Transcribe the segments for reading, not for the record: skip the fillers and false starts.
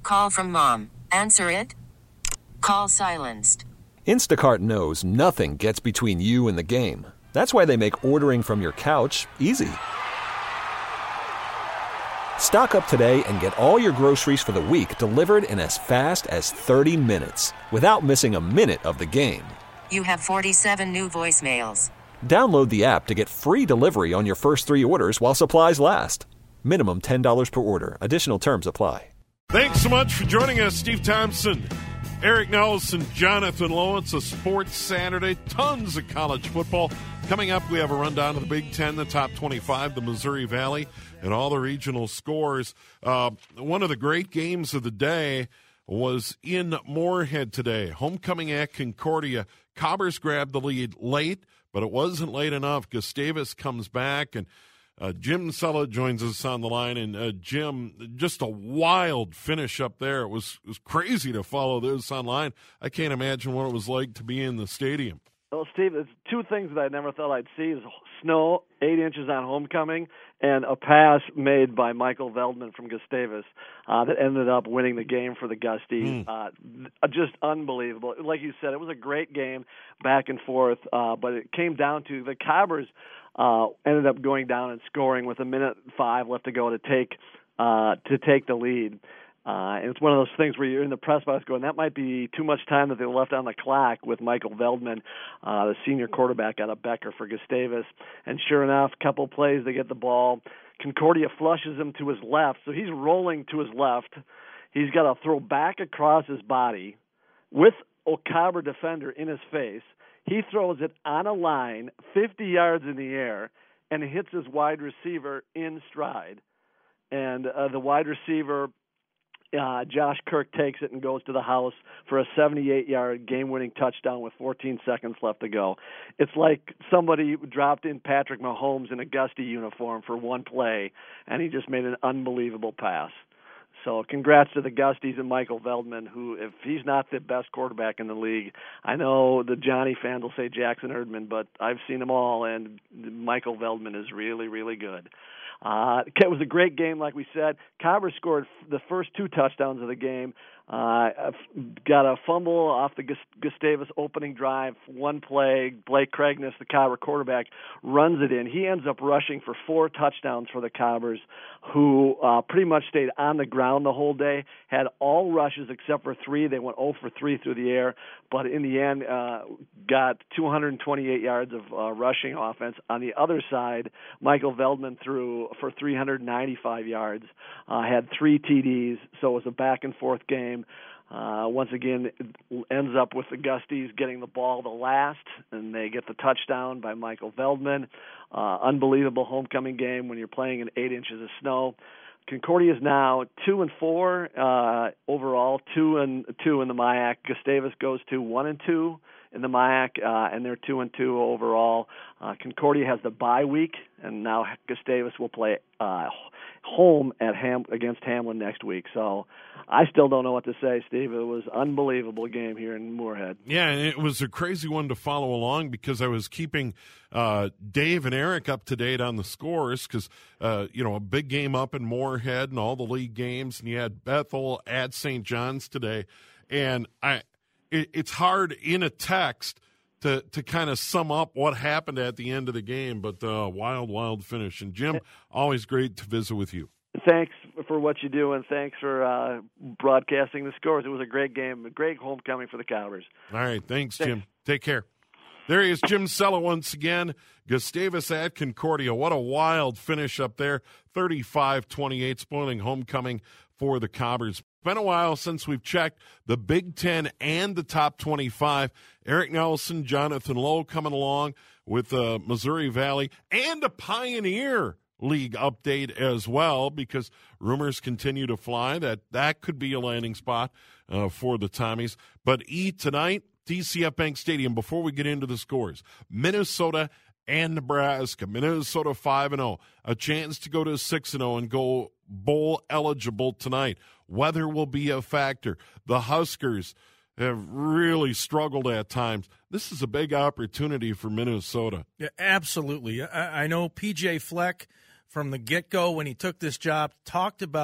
Call from mom. Answer it. Call silenced. Instacart knows nothing gets between you and the game. That's why they make ordering from your couch easy. Stock up today and get all your groceries for the week delivered in as fast as 30 minutes without missing a minute of the game. You have 47 new voicemails. Download the app to get free delivery on your first 3 orders while supplies last. Minimum $10 per order. Additional terms apply. Thanks so much for joining us, Steve Thompson, Eric Nelson, Jonathan Lowe. It's a sports Saturday. Tons of college football. Coming up, we have a rundown of the Big Ten, the top 25, the Missouri Valley, and all the regional scores. One of the great games of the day was in Moorhead today. Homecoming at Concordia. Cobbers grabbed the lead late, but it wasn't late enough. Gustavus comes back, and Jim Sella joins us on the line. And Jim, just a wild finish up there. It was crazy to follow this online. I can't imagine what it was like to be in the stadium. Well, Steve, there's 2 things that I never thought I'd see: is snow, 8 inches on homecoming, and a pass made by Michael Veldman from Gustavus that ended up winning the game for the Gusties. Just unbelievable. Like you said, it was a great game, back and forth, but it came down to the Cobbers ended up going down and scoring with 1:05 left to go to take the lead. And it's one of those things where you're in the press box going, that might be too much time that they left on the clock with Michael Veldman, the senior quarterback out of Becker for Gustavus. And sure enough, a couple plays, they get the ball. Concordia flushes him to his left, so he's rolling to his left. He's got to throw back across his body with a Cobber defender in his face. He throws it on a line 50 yards in the air and hits his wide receiver in stride. And the wide receiver, Josh Kirk, takes it and goes to the house for a 78-yard game-winning touchdown with 14 seconds left to go. It's like somebody dropped in Patrick Mahomes in a Gusty uniform for one play, and he just made an unbelievable pass. So congrats to the Gusties and Michael Veldman, who, if he's not the best quarterback in the league, I know the Johnny fans will say Jackson Erdman, but I've seen them all, and Michael Veldman is really, really good. It was a great game, like we said. Cobber scored the first 2 touchdowns of the game. Got a fumble off the Gustavus opening drive, one play. Blake Craigness, the Cobber quarterback, runs it in. He ends up rushing for 4 touchdowns for the Cobbers, who pretty much stayed on the ground the whole day, had all rushes except for 3. They went 0 for 3 through the air, but in the end got 228 yards of rushing offense. On the other side, Michael Veldman threw for 395 yards, had 3 TDs, so it was a back-and-forth game. Once again, it ends up with the Gusties getting the ball the last, and they get the touchdown by Michael Veldman. Unbelievable homecoming game when you're playing in 8 inches of snow. Concordia is now 2-4 overall, 2-2 in the MIAC. Gustavus goes to 1-2 in the MIAC, and they're 2-2 overall. Concordia has the bye week, and now Gustavus will play home at against Hamlin next week. So I still don't know what to say, Steve. It was an unbelievable game here in Moorhead. Yeah, and it was a crazy one to follow along because I was keeping Dave and Eric up to date on the scores because, a big game up in Moorhead and all the league games, and you had Bethel at St. John's today. And it's hard in a text to kind of sum up what happened at the end of the game, but wild finish. And, Jim, always great to visit with you. Thanks for what you do, and thanks for broadcasting the scores. It was a great game, a great homecoming for the Cobbers. All right, thanks, Jim. Take care. There he is, Jim Sella once again. Gustavus at Concordia. What a wild finish up there. 35-28, spoiling homecoming for the Cobbers. Been a while since we've checked the Big Ten and the top 25. Eric Nelson, Jonathan Lowe coming along with Missouri Valley and a Pioneer League update as well, because rumors continue to fly that could be a landing spot for the Tommies. But tonight, TCF Bank Stadium, before we get into the scores, Minnesota and Nebraska. Minnesota 5-0, a chance to go to 6-0 and go bowl eligible tonight. Weather will be a factor. The Huskers have really struggled at times. This is a big opportunity for Minnesota. Yeah, absolutely. I know P.J. Fleck from the get-go when he took this job talked about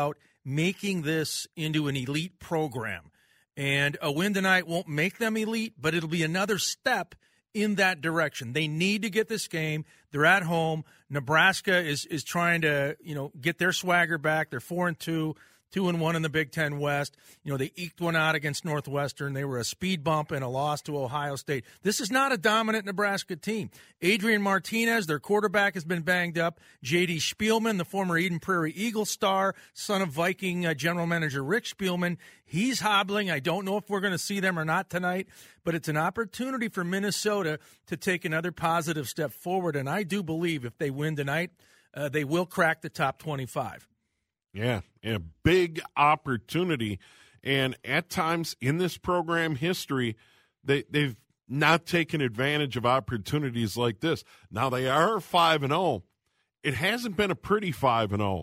making this into an elite program. And a win tonight won't make them elite, but it'll be another step in that direction. They need to get this game. They're at home. Nebraska is trying to, get their swagger back. They're 4-2, 2-1 in the Big Ten West. They eked one out against Northwestern. They were a speed bump and a loss to Ohio State. This is not a dominant Nebraska team. Adrian Martinez, their quarterback, has been banged up. J.D. Spielman, the former Eden Prairie Eagle star, son of Viking general manager Rick Spielman, he's hobbling. I don't know if we're going to see them or not tonight, but it's an opportunity for Minnesota to take another positive step forward, and I do believe if they win tonight, they will crack the top 25. Yeah, a big opportunity. And at times in this program history, they've not taken advantage of opportunities like this. Now they are 5-0. It hasn't been a pretty 5-0.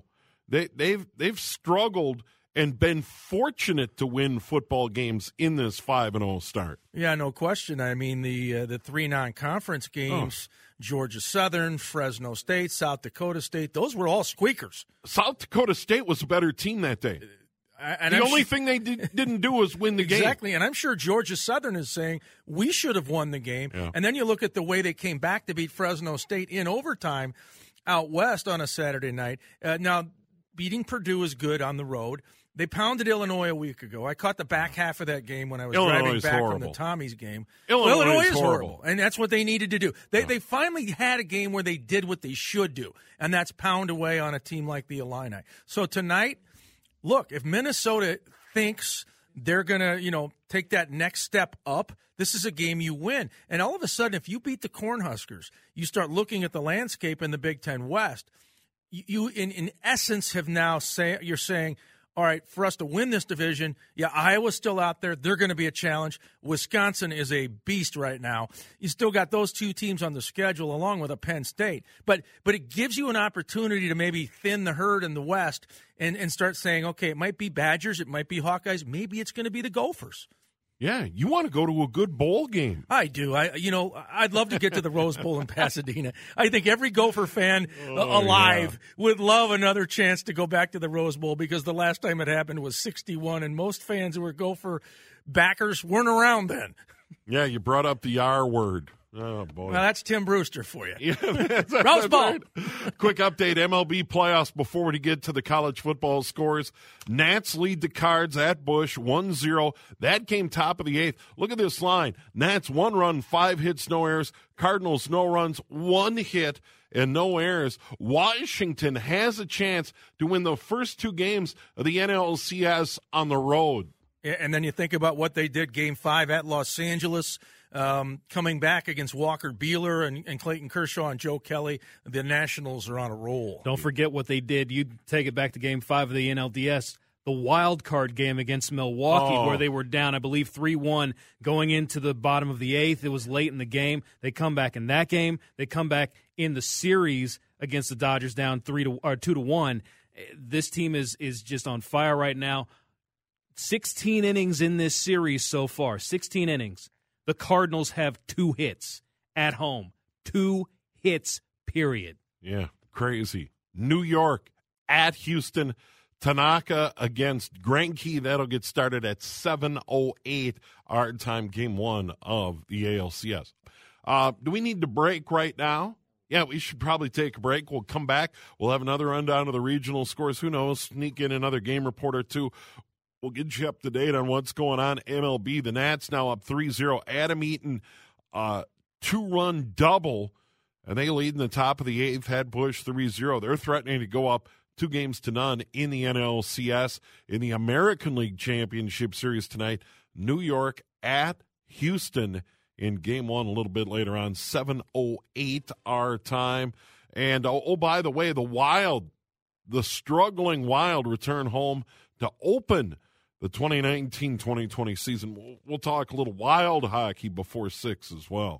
They've struggled and been fortunate to win football games in this 5-0 start. Yeah, no question. I mean, the three non-conference games, Georgia Southern, Fresno State, South Dakota State, those were all squeakers. South Dakota State was a better team that day. The only thing they didn't do was win the game. Exactly, and I'm sure Georgia Southern is saying, we should have won the game. Yeah. And then you look at the way they came back to beat Fresno State in overtime out west on a Saturday night. Now, beating Purdue is good on the road. They pounded Illinois a week ago. I caught the back half of that game when I was driving back from the Tommy's game. Illinois is horrible, and that's what they needed to do. They finally had a game where they did what they should do, and that's pound away on a team like the Illini. So tonight, look, if Minnesota thinks they're going to, take that next step up, this is a game you win. And all of a sudden, if you beat the Cornhuskers, you start looking at the landscape in the Big Ten West. You in essence, have now you're saying, all right, for us to win this division, Iowa's still out there. They're going to be a challenge. Wisconsin is a beast right now. You still got those two teams on the schedule along with a Penn State. But it gives you an opportunity to maybe thin the herd in the West and start saying, okay, it might be Badgers, it might be Hawkeyes, maybe it's going to be the Gophers. Yeah, you want to go to a good bowl game. I do. I'd love to get to the Rose Bowl in Pasadena. I think every Gopher fan alive would love another chance to go back to the Rose Bowl because the last time it happened was 1961, and most fans who were Gopher backers weren't around then. Yeah, you brought up the R word. Oh, boy. Well, that's Tim Brewster for you. Yeah, Rose Bowl. Right. Quick update, MLB playoffs before we get to the college football scores. Nats lead the Cards at Busch 1-0. That game top of the eighth. Look at this line. Nats 1 run, 5 hits, no errors. Cardinals no runs, 1 hit, and no errors. Washington has a chance to win the first 2 games of the NLCS on the road. And then you think about what they did Game 5 at Los Angeles. Coming back against Walker Buehler and Clayton Kershaw and Joe Kelly, the Nationals are on a roll. Don't forget what they did. You take it back to Game 5 of the NLDS, the wild card game against Milwaukee, where they were down, I believe, 3-1 going into the bottom of the 8th. It was late in the game. They come back in that game. They come back in the series against the Dodgers down 2-1. This team is just on fire right now. 16 innings in this series so far. 16 innings. The Cardinals have 2 hits at home. 2 hits, period. Yeah, crazy. New York at Houston. Tanaka against Greinke. That'll get started at 7:08 our time, Game 1 of the ALCS. Do we need to break right now? Yeah, we should probably take a break. We'll come back. We'll have another rundown of the regional scores. Who knows? Sneak in another game report or two. We'll get you up to date on what's going on. MLB, the Nats now up 3-0. Adam Eaton, 2-run double, and they lead in the top of the 8th. Had Busch 3-0. They're threatening to go up 2-0 in the NLCS. In the American League Championship Series tonight, New York at Houston in Game 1 a little bit later on, 7:08 our time. And, by the way, the struggling Wild return home to open the 2019-2020 season. We'll talk a little Wild hockey before 6 as well.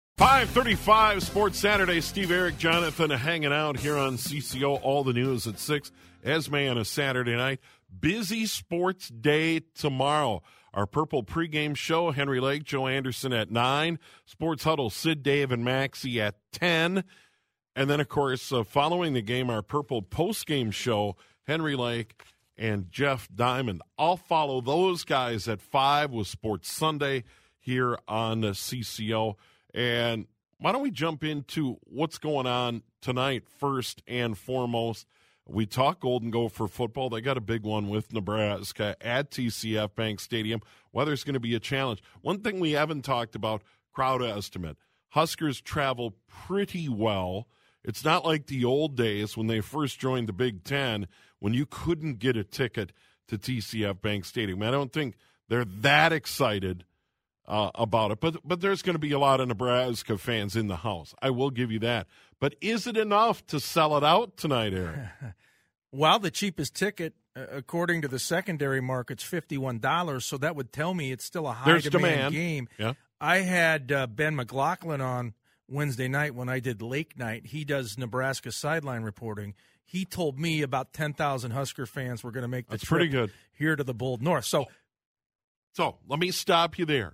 5:35 Sports Saturday. Steve, Eric, Jonathan hanging out here on CCO. All the news at 6. Esme on a Saturday night. Busy sports day tomorrow. Our Purple pregame show, Henry Lake, Joe Anderson at 9. Sports Huddle, Sid, Dave, and Maxie at 10. And then, of course, following the game, our Purple postgame show, Henry Lake and Jeff Diamond. I'll follow those guys at 5 with Sports Sunday here on CCO. And why don't we jump into what's going on tonight first and foremost? We talk Golden Gopher football. They got a big one with Nebraska at TCF Bank Stadium. Weather's going to be a challenge. One thing we haven't talked about, crowd estimate. Huskers travel pretty well. It's not like the old days when they first joined the Big Ten when you couldn't get a ticket to TCF Bank Stadium. I don't think they're that excited about it. But there's going to be a lot of Nebraska fans in the house. I will give you that. But is it enough to sell it out tonight, Aaron? Well, the cheapest ticket, according to the secondary market's $51, so that would tell me it's still a high-demand game. Yeah. I had Ben McLaughlin on Wednesday night when I did Lake Night. He does Nebraska sideline reporting. He told me about 10,000 Husker fans were going to make the trip pretty good. Here to the Bold North. So let me stop you there.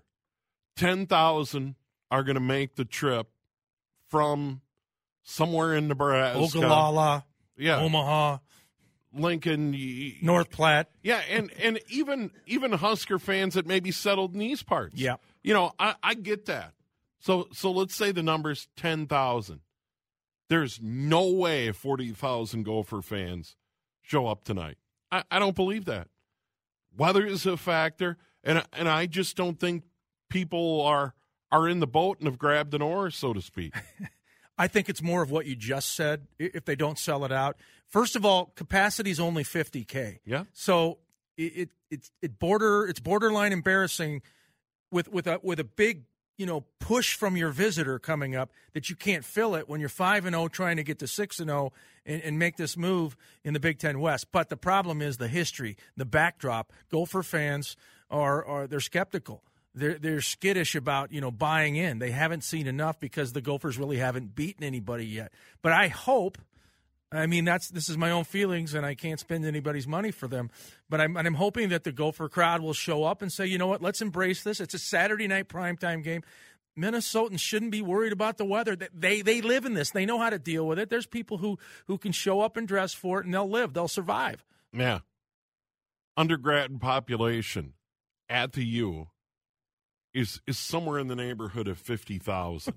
10,000 are going to make the trip from somewhere in Nebraska. Ogallala, yeah. Omaha, Lincoln, North Platte. Yeah, and even Husker fans that maybe settled in these parts. Yeah. I get that. So let's say the number's 10,000. There's no way 40,000 Gopher fans show up tonight. I don't believe that. Weather is a factor, and I just don't think people are in the boat and have grabbed an oar, so to speak. I think it's more of what you just said, if they don't sell it out. First of all, capacity is only 50K. Yeah. So it's borderline embarrassing with a big, push from your visitor coming up that you can't fill it when you're 5-0 trying to get to 6-0 and make this move in the Big Ten West. But the problem is the history, the backdrop. Gopher fans they're skeptical. They're skittish about, buying in. They haven't seen enough because the Gophers really haven't beaten anybody yet. But I hope, this is my own feelings, and I can't spend anybody's money for them. But I'm hoping that the Gopher crowd will show up and say, you know what, let's embrace this. It's a Saturday night primetime game. Minnesotans shouldn't be worried about the weather. They live in this. They know how to deal with it. There's people who can show up and dress for it, and they'll survive. Yeah. Undergrad population at the U is somewhere in the neighborhood of 50,000.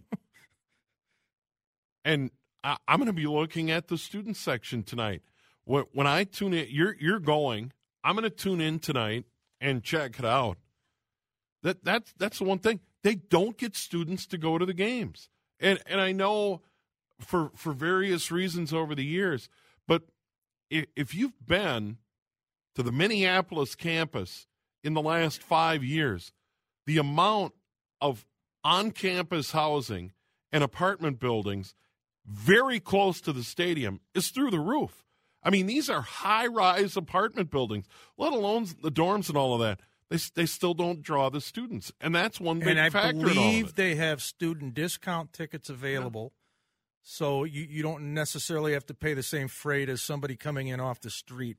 And I'm going to be looking at the student section tonight. When I tune in, you're going. I'm going to tune in tonight and check it out. That's the one thing. They don't get students to go to the games. And I know for various reasons over the years, but if you've been to the Minneapolis campus in the last 5 years, the amount of on-campus housing and apartment buildings very close to the stadium is through the roof. These are high-rise apartment buildings, let alone the dorms and all of that. They still don't draw the students, and that's one big factor in all of it. And I believe they have student discount tickets available, so you don't necessarily have to pay the same freight as somebody coming in off the street.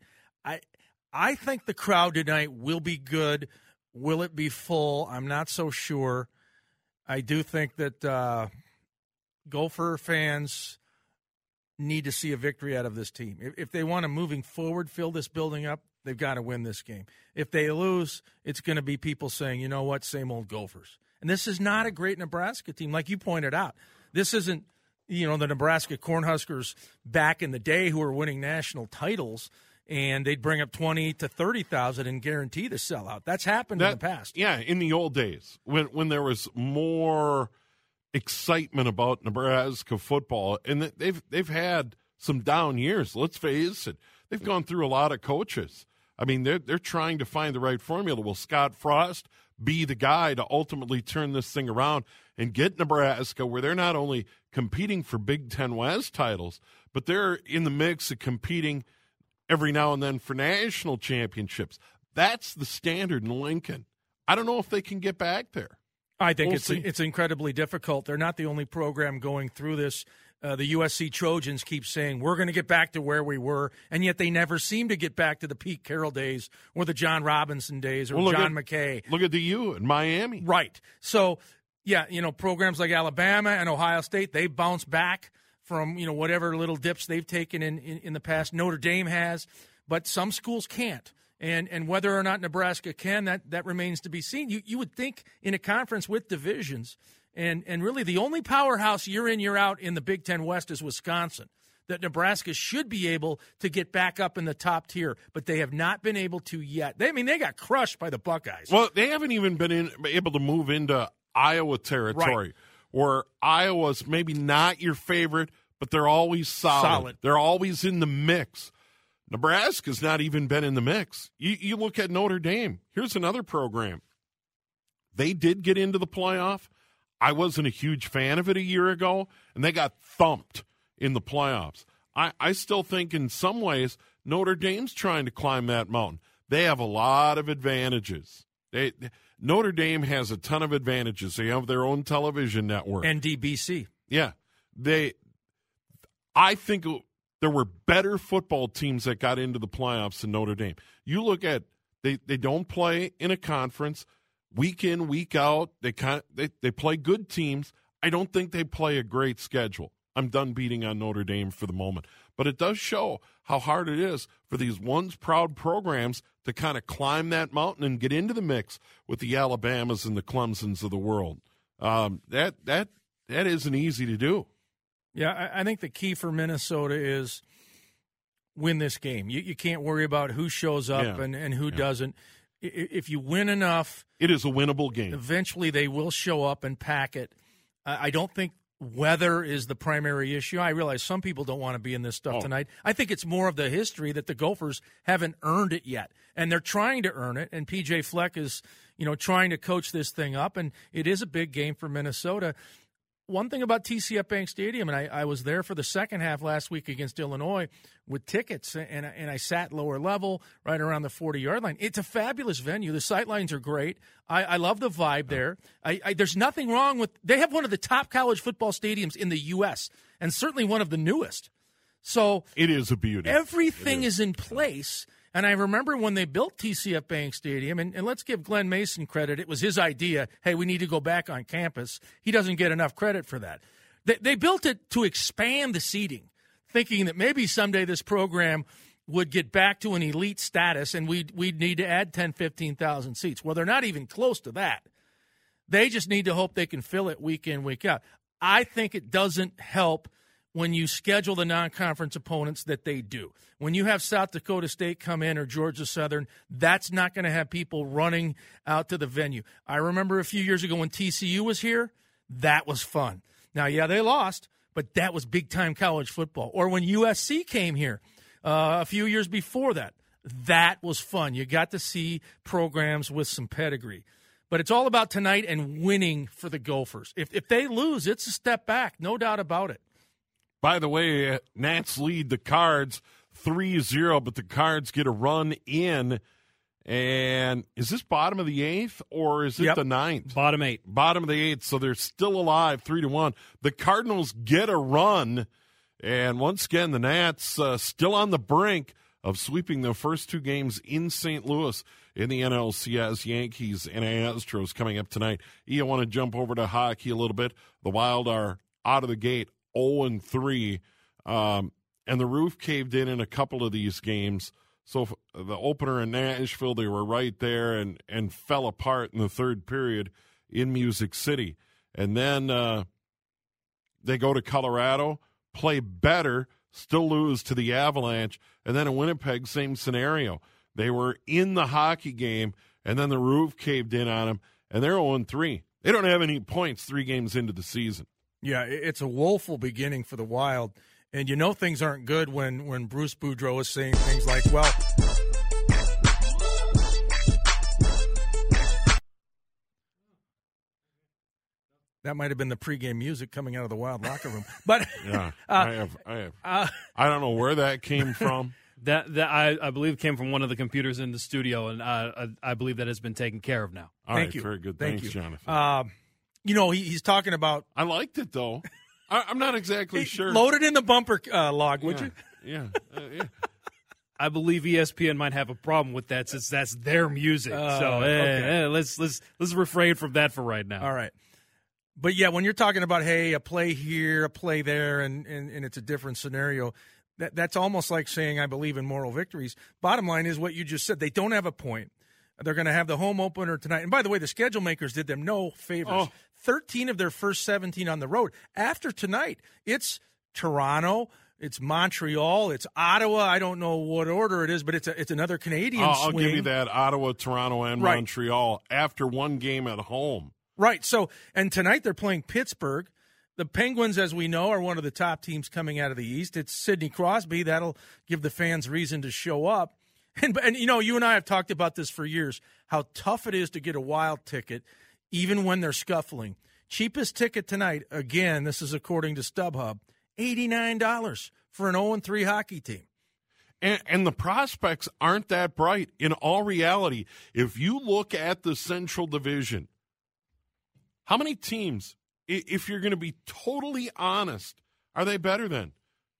I think the crowd tonight will be good. Will it be full? I'm not so sure. I do think that Gopher fans need to see a victory out of this team. If they want to, moving forward, fill this building up, they've got to win this game. If they lose, it's going to be people saying, you know what, same old Gophers. And this is not a great Nebraska team, like you pointed out. This isn't, the Nebraska Cornhuskers back in the day who were winning national titles, and they'd bring up 20 to 30,000 and guarantee the sellout. That's happened in the past. Yeah, in the old days when there was more excitement about Nebraska football, and they've had some down years. Let's face it, they've gone through a lot of coaches. They're trying to find the right formula. Will Scott Frost be the guy to ultimately turn this thing around and get Nebraska where they're not only competing for Big Ten West titles, but they're in the mix of competing every now and then for national championships? That's the standard in Lincoln. I don't know if they can get back there. I think it's incredibly difficult. They're not the only program going through this. The USC Trojans keep saying, we're going to get back to where we were, and yet they never seem to get back to the Pete Carroll days or the John Robinson days or John McKay. Look at the U in Miami. Right. So, programs like Alabama and Ohio State, they bounce back from, whatever little dips they've taken in the past. Notre Dame has. but some schools can't. And whether or not Nebraska can, that remains to be seen. You would think in a conference with divisions, and really the only powerhouse year in, year out in the Big Ten West is Wisconsin, that Nebraska should be able to get back up in the top tier, but they have not been able to yet. They got crushed by the Buckeyes. Well, they haven't even been able to move into Iowa territory, where Iowa's maybe not your favorite, but they're always solid. They're always in the mix. Nebraska's not even been in the mix. You look at Notre Dame. Here's another program. They did get into the playoff. I wasn't a huge fan of it a year ago, and they got thumped in the playoffs. I still think in some ways Notre Dame's trying to climb that mountain. They have a lot of advantages. Notre Dame has a ton of advantages. They have their own television network. NDBC. Yeah. I think there were better football teams that got into the playoffs than Notre Dame. You look at they don't play in a conference week in, week out. They play good teams. I don't think they play a great schedule. I'm done beating on Notre Dame for the moment. But it does show how hard it is for these once proud programs to kind of climb that mountain and get into the mix with the Alabamas and the Clemsons of the world. That isn't easy to do. Yeah, I think the key for Minnesota is win this game. You can't worry about who shows up and who doesn't. If you win enough, it is a winnable game. Eventually they will show up and pack it. I don't think weather is the primary issue. I realize some people don't want to be in this stuff tonight. I think it's more of the history that the Gophers haven't earned it yet, and they're trying to earn it. And P.J. Fleck is, trying to coach this thing up, and it is a big game for Minnesota. One thing about TCF Bank Stadium, and I was there for the second half last week against Illinois with tickets, and I sat lower level right around the 40-yard line. It's a fabulous venue. The sightlines are great. I love the vibe there. There's nothing wrong with – they have one of the top college football stadiums in the U.S., and certainly one of the newest. So it is a beauty. Everything is in place. And I remember when they built TCF Bank Stadium, and let's give Glenn Mason credit. It was his idea, hey, we need to go back on campus. He doesn't get enough credit for that. They built it to expand the seating, thinking that maybe someday this program would get back to an elite status and we'd need to add 10,000, 15,000 seats. Well, they're not even close to that. They just need to hope they can fill it week in, week out. I think it doesn't help when you schedule the non-conference opponents that they do. When you have South Dakota State come in or Georgia Southern, that's not going to have people running out to the venue. I remember a few years ago when TCU was here, that was fun. Now, yeah, they lost, but that was big-time college football. Or when USC came here a few years before that, that was fun. You got to see programs with some pedigree. But it's all about tonight and winning for the Gophers. If they lose, it's a step back, no doubt about it. By the way, Nats lead the Cards 3-0, but the Cards get a run in. And is this bottom of the 8th or is it the 9th? Bottom 8. Bottom of the 8th, so they're still alive, 3-1. The Cardinals get a run. And once again, the Nats still on the brink of sweeping their first two games in St. Louis in the NLCS. Yankees and Astros coming up tonight. I want to jump over to hockey a little bit. The Wild are out of the gate 0-3, and the roof caved in a couple of these games. So the opener in Nashville, they were right there and fell apart in the third period in Music City. And then they go to Colorado, play better, still lose to the Avalanche. And then in Winnipeg, same scenario. They were in the hockey game, and then the roof caved in on them, and they're 0-3. They don't have any points 3 games into the season. Yeah, it's a woeful beginning for the Wild. And things aren't good when Bruce Boudreau is saying things like, well, that might have been the pregame music coming out of the Wild locker room. But yeah, I have. I don't know where that came from. That I believe came from one of the computers in the studio, and I believe that has been taken care of now. Thank you. Very good. Thanks, Jonathan. He's talking about. I liked it though. I'm not exactly sure. Load it in the bumper log, would you? Yeah. I believe ESPN might have a problem with that since that's their music. Let's refrain from that for right now. All right. But yeah, when you're talking about a play here, a play there, and it's a different scenario, That's almost like saying I believe in moral victories. Bottom line is what you just said. They don't have a point. They're going to have the home opener tonight. And by the way, the schedule makers did them no favors. 13 of their first 17 on the road. After tonight, it's Toronto, it's Montreal, it's Ottawa. I don't know what order it is, but it's another Canadian swing. I'll give you that. Ottawa, Toronto, and Montreal after one game at home. Right. So, and tonight they're playing Pittsburgh. The Penguins, as we know, are one of the top teams coming out of the East. It's Sidney Crosby. That'll give the fans reason to show up. And you and I have talked about this for years, how tough it is to get a Wild ticket, even when they're scuffling. Cheapest ticket tonight, again, this is according to StubHub, $89 for an 0-3 hockey team. And the prospects aren't that bright. In all reality, if you look at the Central Division, how many teams, if you're going to be totally honest, are they better than?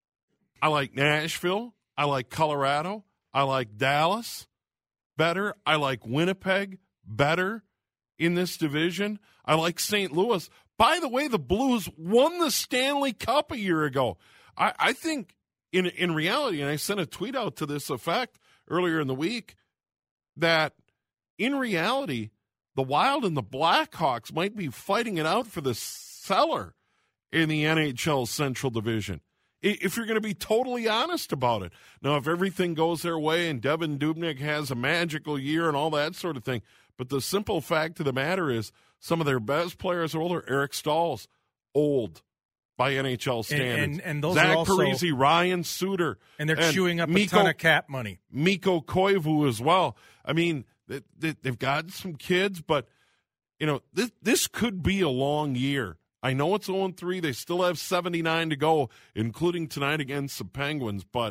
I like Nashville. I like Colorado. I like Dallas better. I like Winnipeg better in this division. I like St. Louis. By the way, the Blues won the Stanley Cup a year ago. I think in reality, and I sent a tweet out to this effect earlier in the week, that in reality, the Wild and the Blackhawks might be fighting it out for the cellar in the NHL Central Division, if you're going to be totally honest about it. Now, if everything goes their way and Devan Dubnyk has a magical year and all that sort of thing, but the simple fact of the matter is some of their best players are older. Eric Stahl's old by NHL standards. And those Zach are also, Parise, Ryan Suter. And they're chewing up a ton of cap money. Mikko Koivu as well. I mean, they've got some kids, but, this could be a long year. I know it's 0-3. They still have 79 to go, including tonight against the Penguins. But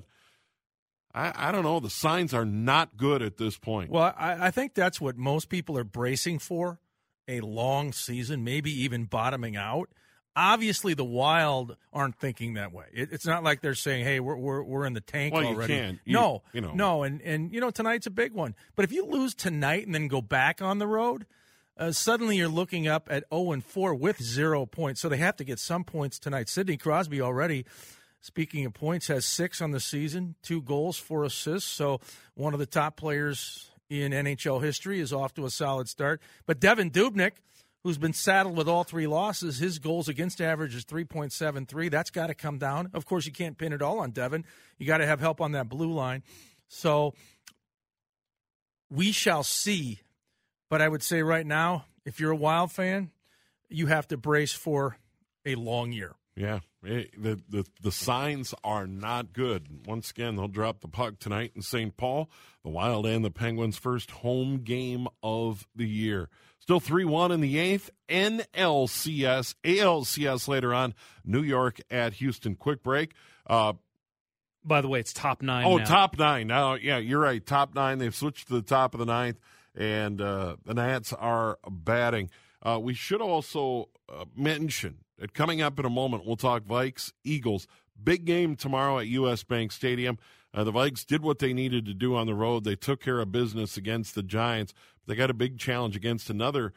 I don't know. The signs are not good at this point. Well, I think that's what most people are bracing for, a long season, maybe even bottoming out. Obviously, the Wild aren't thinking that way. It's not like they're saying, "Hey, we're in the tank already." You can't. No, and tonight's a big one. But if you lose tonight and then go back on the road, suddenly you're looking up at 0-4 with 0 points. So they have to get some points tonight. Sidney Crosby already, speaking of points, has 6 on the season, 2 goals, 4 assists. So one of the top players in NHL history is off to a solid start. But Devan Dubnyk, who's been saddled with all 3 losses, his goals against average is 3.73. That's got to come down. Of course, you can't pin it all on Devan. You got to have help on that blue line. So we shall see. But I would say right now, if you're a Wild fan, you have to brace for a long year. Yeah, the signs are not good. Once again, they'll drop the puck tonight in St. Paul. The Wild and the Penguins' first home game of the year. Still 3-1 in the 8th. NLCS, ALCS later on. New York at Houston. Quick break. By the way, it's top 9 now. Top 9. Now, yeah, you're right. Top 9. They've switched to the top of the 9th. And the Nats are batting. We should also mention that coming up in a moment, we'll talk Vikes, Eagles. Big game tomorrow at U.S. Bank Stadium. The Vikes did what they needed to do on the road. They took care of business against the Giants. They got a big challenge against another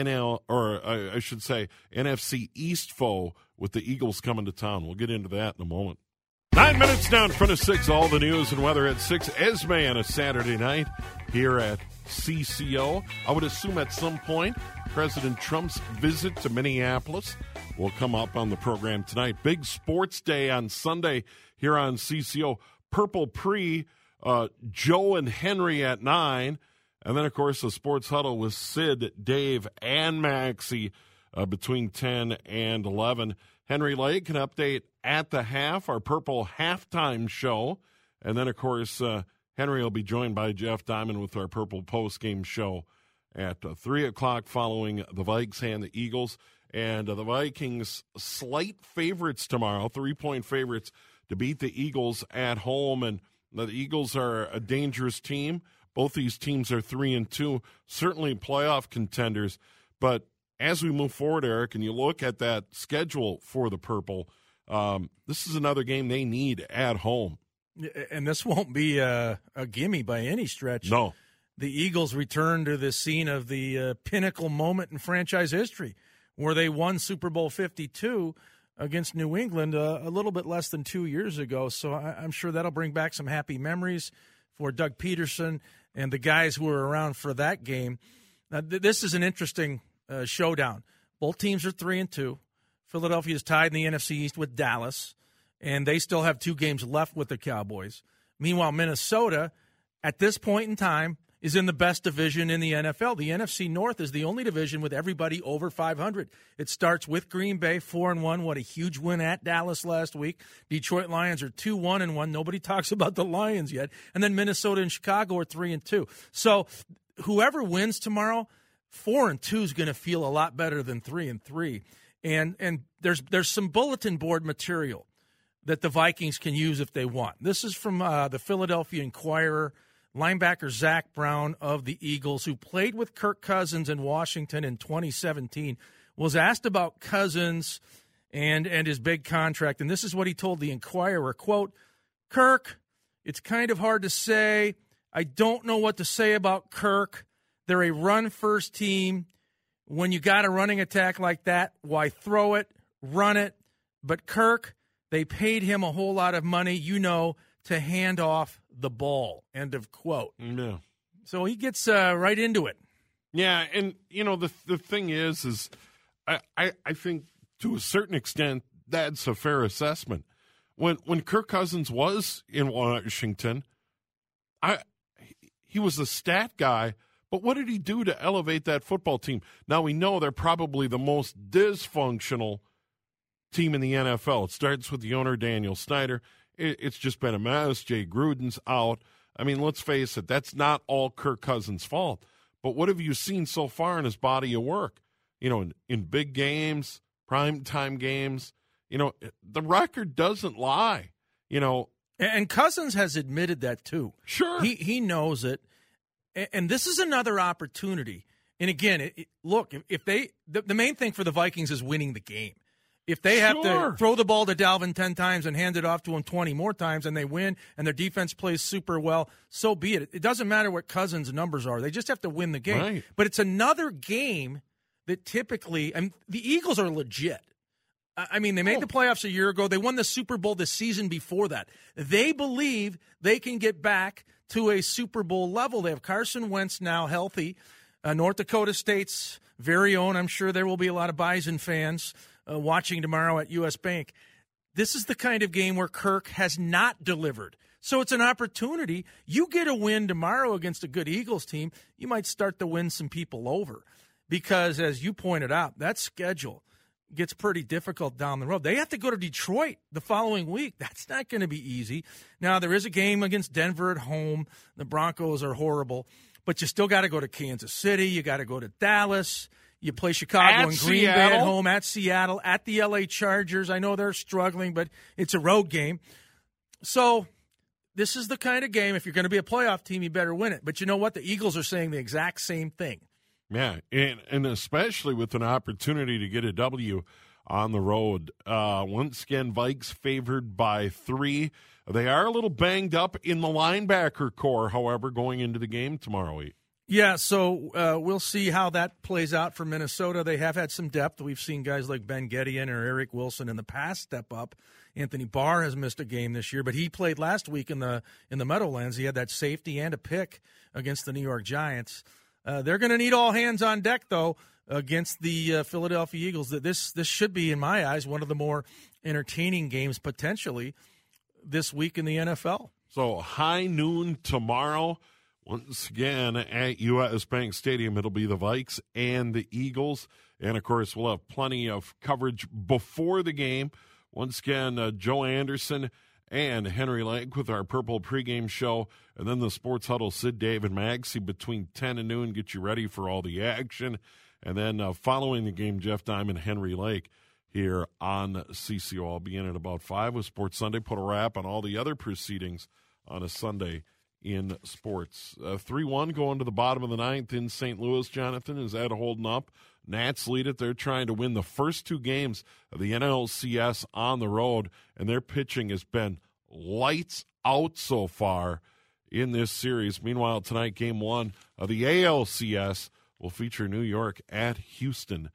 NFC East foe with the Eagles coming to town. We'll get into that in a moment. 9 minutes now in front of 6. All the news and weather at 6. Esme on a Saturday night here at CCO. I would assume at some point President Trump's visit to Minneapolis will come up on the program tonight. Big sports day on Sunday here on CCO. Purple Pre, Joe and Henry at 9. And then, of course, the Sports Huddle with Sid, Dave, and Maxie between 10 and 11. Henry Lake, an update at the half, our Purple halftime show. And then, of course, Henry will be joined by Jeff Diamond with our Purple postgame show at 3 o'clock following the Vikes and the Eagles. And the Vikings slight favorites tomorrow, 3-point favorites to beat the Eagles at home. And the Eagles are a dangerous team. Both these teams are 3-2, certainly playoff contenders. But as we move forward, Eric, and you look at that schedule for the Purple, this is another game they need at home. And this won't be a gimme by any stretch. No. The Eagles return to the scene of the pinnacle moment in franchise history where they won Super Bowl 52 against New England a little bit less than 2 years ago. So I'm sure that'll bring back some happy memories for Doug Peterson and the guys who were around for that game. Now, this is an interesting showdown. Both teams are 3-2. Philadelphia is tied in the NFC East with Dallas, and they still have 2 games left with the Cowboys. Meanwhile, Minnesota, at this point in time, is in the best division in the NFL. The NFC North is the only division with everybody over 500. It starts with Green Bay, 4-1. What a huge win at Dallas last week. Detroit Lions are 2-1-1. Nobody talks about the Lions yet. And then Minnesota and Chicago are 3-2. So whoever wins tomorrow, 4-2 is going to feel a lot better than 3-3. And there's some bulletin board material that the Vikings can use if they want. This is from the Philadelphia Inquirer. Linebacker Zach Brown of the Eagles, who played with Kirk Cousins in Washington in 2017, was asked about Cousins and his big contract. And this is what he told the Inquirer, quote, "Kirk, it's kind of hard to say. I don't know what to say about Kirk. They're a run-first team. When you got a running attack like that, why throw it, run it? But Kirk, they paid him a whole lot of money, to hand off the ball," end of quote. Yeah. So he gets right into it. Yeah, and, the thing is I think to a certain extent that's a fair assessment. When Kirk Cousins was in Washington, he was a stat guy, but what did he do to elevate that football team? Now we know they're probably the most dysfunctional team in the NFL. It starts with the owner, Daniel Snyder. It's just been a mess. Jay Gruden's out. I mean, let's face it, that's not all Kirk Cousins' fault. But what have you seen so far in his body of work? In big games, primetime games, the record doesn't lie, And Cousins has admitted that too. Sure. He knows it. And this is another opportunity. And again, look, if the main thing for the Vikings is winning the game. If they have to throw the ball to Dalvin 10 times and hand it off to him 20 more times and they win and their defense plays super well, so be it. It doesn't matter what Cousins' numbers are. They just have to win the game. Right. But it's another game that typically – and the Eagles are legit. I mean, they made the playoffs a year ago. They won the Super Bowl the season before that. They believe they can get back to a Super Bowl level. They have Carson Wentz now healthy. North Dakota State's very own. I'm sure there will be a lot of Bison fans watching tomorrow at U.S. Bank. This is the kind of game where Kirk has not delivered. So it's an opportunity. You get a win tomorrow against a good Eagles team, you might start to win some people over. Because, as you pointed out, that schedule gets pretty difficult down the road. They have to go to Detroit the following week. That's not going to be easy. Now, there is a game against Denver at home. The Broncos are horrible. But you still got to go to Kansas City. You got to go to Dallas. You play Chicago and Green Bay at home, at Seattle, at the L.A. Chargers. I know they're struggling, but it's a road game. So this is the kind of game, if you're going to be a playoff team, you better win it. But you know what? The Eagles are saying the exact same thing. Yeah, and especially with an opportunity to get a W on the road. Once again, Vikes favored by 3. They are a little banged up in the linebacker core, however, going into the game tomorrow. Yeah, so we'll see how that plays out for Minnesota. They have had some depth. We've seen guys like Ben Gedeon or Eric Wilson in the past step up. Anthony Barr has missed a game this year, but he played last week in the Meadowlands. He had that safety and a pick against the New York Giants. They're going to need all hands on deck, though, against the Philadelphia Eagles. This should be, in my eyes, one of the more entertaining games potentially this week in the NFL. So high noon tomorrow. Once again, at U.S. Bank Stadium, it'll be the Vikes and the Eagles. And, of course, we'll have plenty of coverage before the game. Once again, Joe Anderson and Henry Lake with our Purple pregame show. And then the Sports Huddle, Sid, Dave, and Maxie between 10 and noon, get you ready for all the action. And then following the game, Jeff Diamond, Henry Lake here on CCO. I'll be in at about 5 with Sports Sunday. Put a wrap on all the other proceedings on a Sunday in sports. 3-1 going to the bottom of the 9th in St. Louis. Jonathan, is that holding up? Nats lead it. They're trying to win the first 2 games of the NLCS on the road, and their pitching has been lights out so far in this series. Meanwhile, tonight, Game 1 of the ALCS will feature New York at Houston.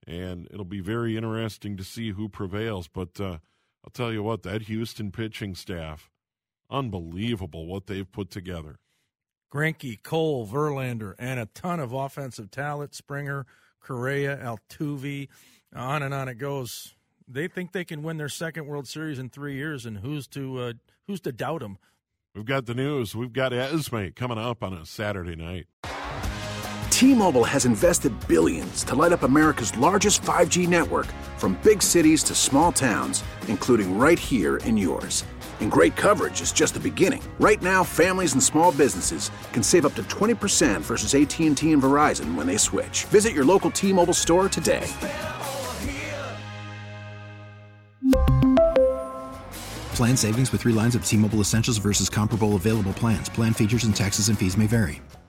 and it'll be very interesting to see who prevails. But I'll tell you what, that Houston pitching staff, unbelievable what they've put together. Greinke, Cole, Verlander, and a ton of offensive talent. Springer, Correa, Altuve, on and on it goes. They think they can win their second World Series in 3 years, and who's to doubt them? We've got the news. We've got Esme coming up on a Saturday night. T-Mobile has invested billions to light up America's largest 5G network, from big cities to small towns, including right here in yours. And great coverage is just the beginning. Right now, families and small businesses can save up to 20% versus AT&T and Verizon when they switch. Visit your local T-Mobile store today. Plan savings with 3 lines of T-Mobile Essentials versus comparable available plans. Plan features and taxes and fees may vary.